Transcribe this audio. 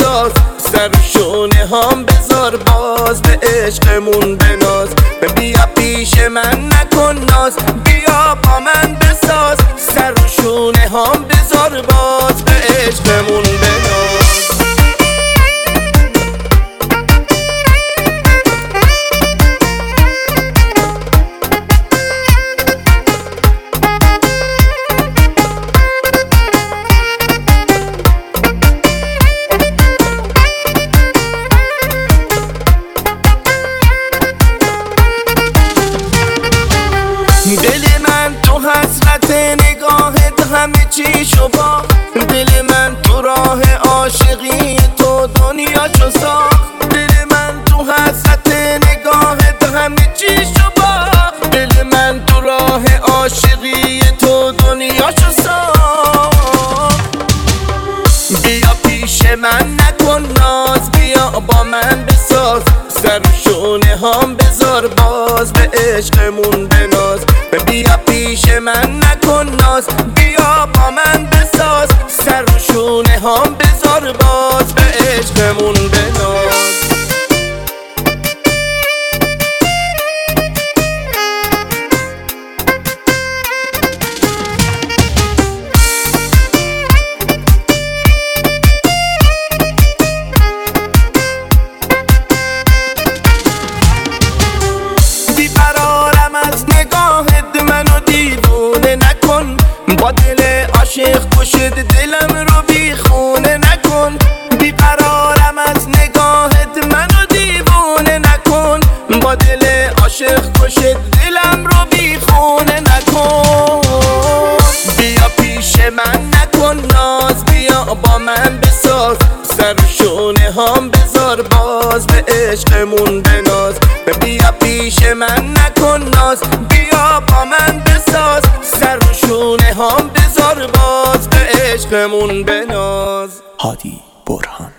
بساز، سر شونه هم بذار باز، به عشقمون بناز. بیا پیش من نکن ناز، بیا با من بساز، سر شونه هم بذار باز، به عشقمون بناز. دل من تو حسرت نگاهت همه چیشو باخت، دل من تو راه عاشقی تو دنیاشو ساخت. دل من تو حسرت نگاهت همه چیشو باخت، دل من تو راه عاشقی تو دنیاشو ساخت. بیا پیش من نکن ناز، بیا با من بساز، سر شونه هم بذار باز، به عشقمون بناز. بیا پیش من نکن ناز، بیا با من بساز، سر شونه هم بذار باز، به عشقمون بناز. با دل عاشق کشد دلم رو بی خونه نکن، بیقرارم از نگاهت منو دیوونه نکن. با دل عاشق کشد دلم رو بی خونه نکن. بیا پیش من نکن ناز، بیا با من بساز، سر شونه هم بذار باز، به عشقمون بناز. بیا پیش من نکن ناز، بیا با من بساز، سر شونه هم بذار باز، به عشقمون بناز. هادی برهان.